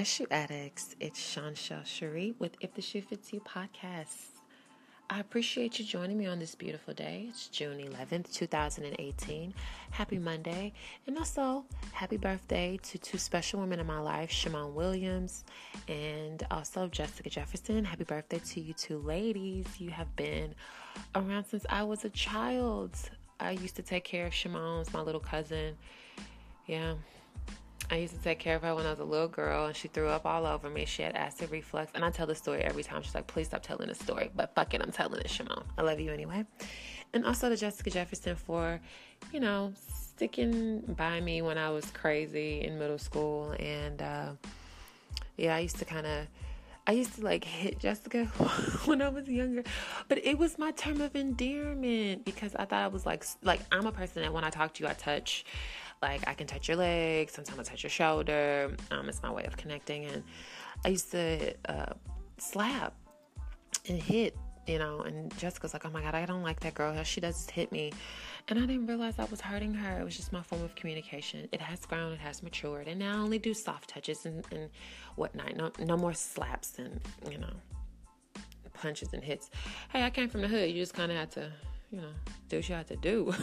Hi, Shoe Addicts. It's Chanchelle Cherie with If the Shoe Fits You podcast. I appreciate you joining me on this beautiful day. It's June 11th, 2018. Happy Monday. And also, happy birthday to two special women in my life, Shimon Williams and also Jessica Jefferson. Happy birthday to you two ladies. You have been around since I was a child. I used to take care of Shimon's, my little cousin. Yeah. I used to take care of her when I was a little girl, and she threw up all over me. She had acid reflux, and I tell the story every time. She's like, please stop telling the story, but fuck it, I'm telling it, Shimon. I love you anyway. And also to Jessica Jefferson for, sticking by me when I was crazy in middle school, and I used to hit Jessica when I was younger, but it was my term of endearment because I thought I was like I'm a person that when I talk to you, I touch. Like, I can touch your legs. Sometimes I touch your shoulder. It's my way of connecting. And I used to slap and hit, and Jessica's like, oh, my God, I don't like that girl. She does is hit me. And I didn't realize I was hurting her. It was just my form of communication. It has grown. It has matured. And now I only do soft touches and whatnot. No more slaps and, punches and hits. Hey, I came from the hood. You just kind of had to, do what you had to do.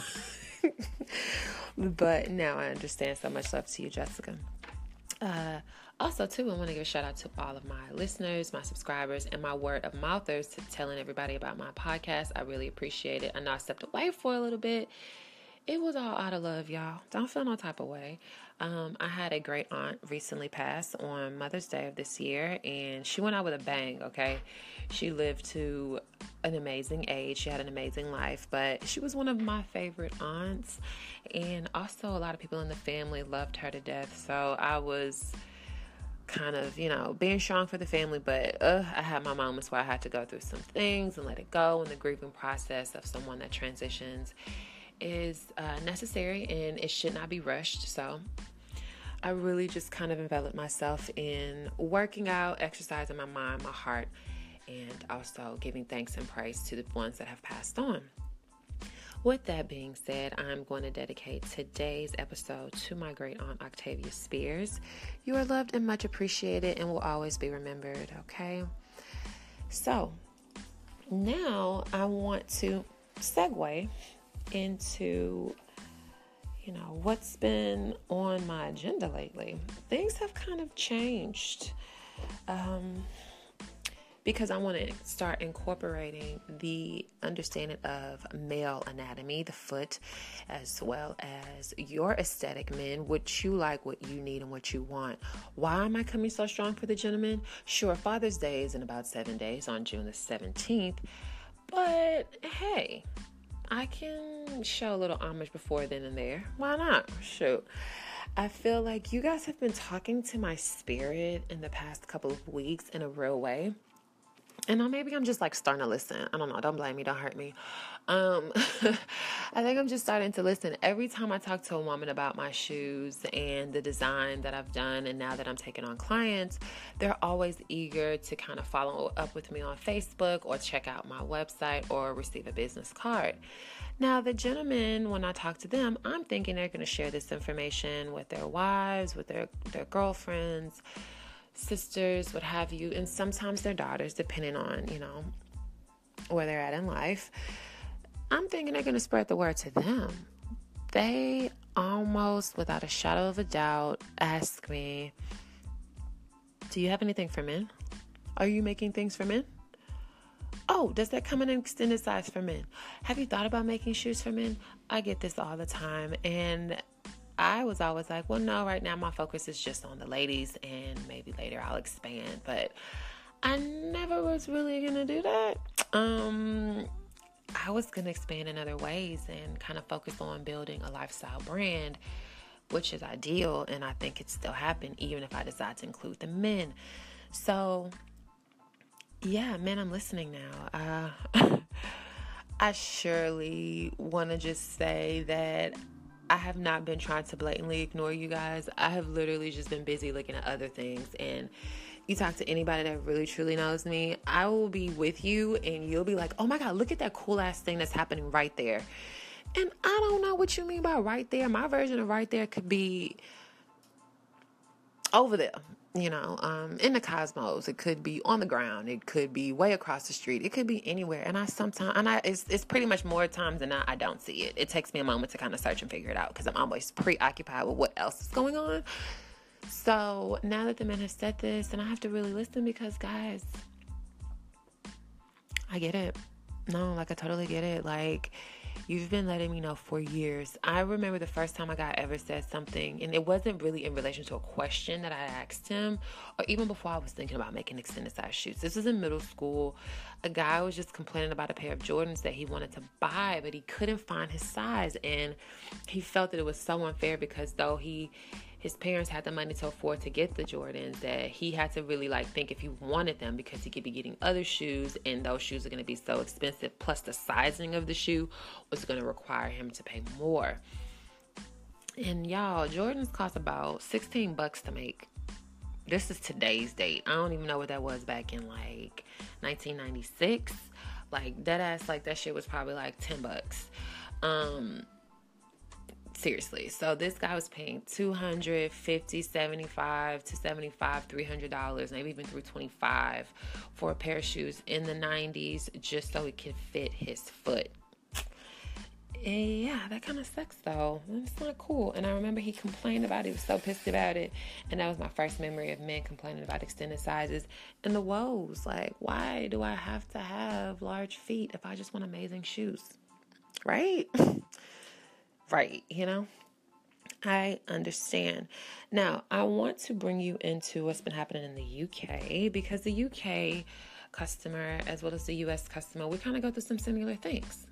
But now I understand. So much love to you, Jessica. Also, too, I want to give a shout out to all of my listeners, my subscribers, and my word of mouthers to telling everybody about my podcast. I really appreciate it. I know I stepped away for a little bit. It was all out of love, y'all. Don't feel no type of way. I had a great aunt recently pass on Mother's Day of this year, and she went out with a bang, okay? She lived to an amazing age. She had an amazing life, but she was one of my favorite aunts, and also a lot of people in the family loved her to death, so I was kind of, being strong for the family, but I had my moments where I had to go through some things and let it go, and the grieving process of someone that transitions is necessary and it should not be rushed. So I really just kind of enveloped myself in working out, exercising my mind, my heart, and also giving thanks and praise to the ones that have passed on. With that being said, I'm going to dedicate today's episode to my great aunt Octavia Spears. You are loved and much appreciated and will always be remembered, okay? So now I want to segue into, what's been on my agenda lately. Things have kind of changed because I want to start incorporating the understanding of male anatomy, the foot, as well as your aesthetic, men, what you like, what you need, and what you want. Why am I coming so strong for the gentlemen? Sure, Father's Day is in about 7 days on June the 17th, but hey, I can show a little homage before then and there. Why not? Shoot. I feel like you guys have been talking to my spirit in the past couple of weeks in a real way. And maybe I'm just starting to listen. I don't know. Don't blame me. Don't hurt me. I think I'm just starting to listen. Every time I talk to a woman about my shoes and the design that I've done, and now that I'm taking on clients, they're always eager to kind of follow up with me on Facebook or check out my website or receive a business card. Now, the gentlemen, when I talk to them, I'm thinking they're going to share this information with their wives, with their girlfriends, sisters, what have you, and sometimes their daughters, depending on, where they're at in life. I'm thinking they're going to spread the word to them. They almost, without a shadow of a doubt, ask me, do you have anything for men? Are you making things for men? Oh, does that come in an extended size for men? Have you thought about making shoes for men? I get this all the time, and I was always like, well, no, right now my focus is just on the ladies, and maybe later I'll expand, but I never was really going to do that. I was going to expand in other ways and kind of focus on building a lifestyle brand, which is ideal, and I think it still happen even if I decide to include the men. So, yeah, men, I'm listening now. I surely want to just say that I have not been trying to blatantly ignore you guys. I have literally just been busy looking at other things. And you talk to anybody that really truly knows me, I will be with you and you'll be like, oh my God, look at that cool ass thing that's happening right there. And I don't know what you mean by right there. My version of right there could be over there, in the cosmos. It could be on the ground. It could be way across the street. It could be anywhere. And it's pretty much more times than not, I don't see it. It takes me a moment to kind of search and figure it out because I'm always preoccupied with what else is going on. So now that the men have said this, and I have to really listen because, guys, I get it. No, I totally get it. You've been letting me know for years. I remember the first time a guy ever said something, and it wasn't really in relation to a question that I asked him, or even before I was thinking about making extended size shoes. This was in middle school. A guy was just complaining about a pair of Jordans that he wanted to buy, but he couldn't find his size, and he felt that it was so unfair because though his parents had the money to afford to get the Jordans, that he had to really think if he wanted them, because he could be getting other shoes and those shoes are going to be so expensive. Plus the sizing of the shoe was going to require him to pay more. And y'all, Jordans cost about $16 to make. This is today's date. I don't even know what that was back in 1996. Dead ass, that shit was probably $10. Seriously. So this guy was paying $250, $75 to $75, $300, maybe even $325 for a pair of shoes in the 90s just so it could fit his foot. And yeah, that kind of sucks though. It's not cool. And I remember he complained about it. He was so pissed about it. And that was my first memory of men complaining about extended sizes and the woes. Why do I have to have large feet if I just want amazing shoes? Right? Right, I understand. Now, I want to bring you into what's been happening in the UK, because the UK customer, as well as the US customer, we kind of go through some similar things,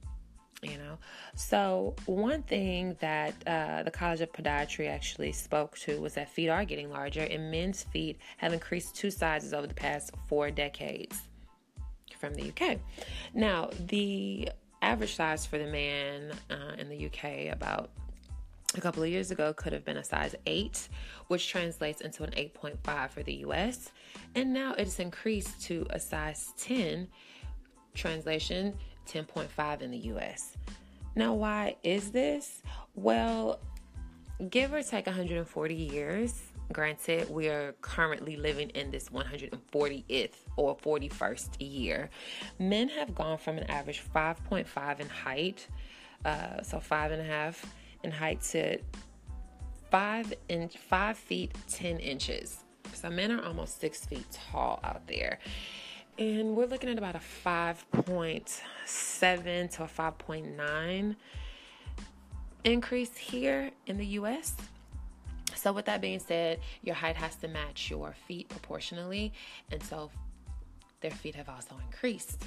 So one thing that the College of Podiatry actually spoke to was that feet are getting larger, and men's feet have increased 2 sizes over the past 4 decades from the UK. Now, the average size for the man in the UK about a couple of years ago could have been a size 8, which translates into an 8.5 for the US. And now it's increased to a size 10, translation 10.5 in the US. Now, why is this? Well, give or take 140 years. Granted, we are currently living in this 140th or 41st year. Men have gone from an average 5.5 in height, so 5.5 in height, to 5 feet 10 inches. So men are almost 6 feet tall out there. And we're looking at about a 5.7 to a 5.9 increase here in the U.S. So with that being said, your height has to match your feet proportionally, and so their feet have also increased.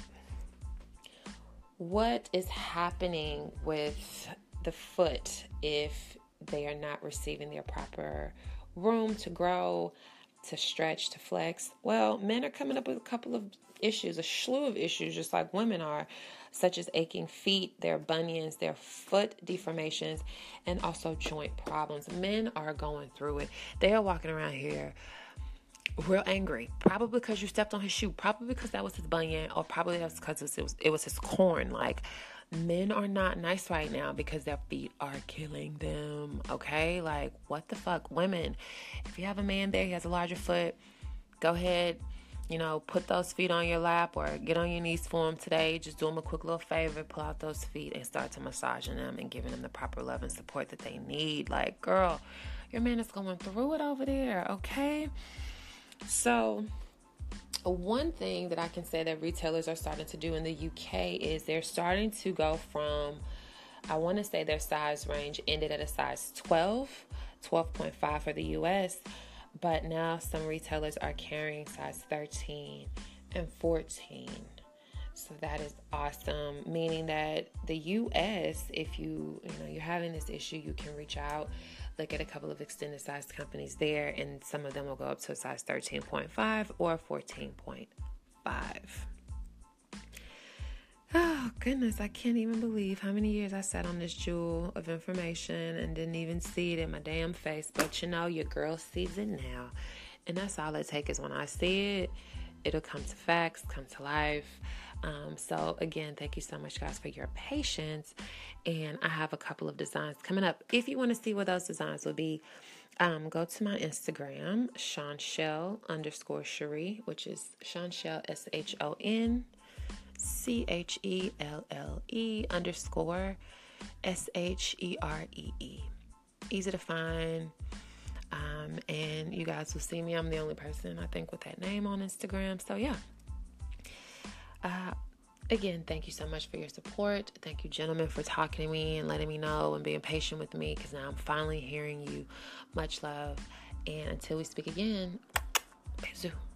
What is happening with the foot if they are not receiving their proper room to grow, to stretch, to flex? Well, men are coming up with a couple of issues, a slew of issues, just like women are, such as aching feet, their bunions, their foot deformations, and also joint problems. Men are going through it. They are walking around here real angry, probably because you stepped on his shoe, probably because that was his bunion, or probably that's because it was his corn. Men are not nice right now because their feet are killing them, okay? What the fuck? Women, if you have a man there, he has a larger foot, go ahead, put those feet on your lap or get on your knees for him today. Just do him a quick little favor, pull out those feet and start to massaging them and giving them the proper love and support that they need. Girl, your man is going through it over there, okay? So one thing that I can say that retailers are starting to do in the UK is they're starting to go from, I want to say their size range ended at a size 12, 12.5 for the US, but now some retailers are carrying size 13 and 14. So that is awesome, meaning that the US, if you're having this issue, you can reach out, look at a couple of extended size companies there, and some of them will go up to a size 13.5 or 14.5. Oh, goodness, I can't even believe how many years I sat on this jewel of information and didn't even see it in my damn face. But your girl sees it now. And that's all it takes is when I see it, it'll come to facts, come to life. So again, thank you so much, guys, for your patience. And I have a couple of designs coming up. If you want to see what those designs will be, Go to my Instagram, Shonchelle_Cherie, which is Shonchelle, SHONCHELLE_SHEREE. Easy to find. And you guys will see me. I'm the only person, I think, with that name on Instagram. So, yeah. Again, thank you so much for your support. Thank you, gentlemen, for talking to me and letting me know and being patient with me, because now I'm finally hearing you. Much love. And until we speak again, bisous.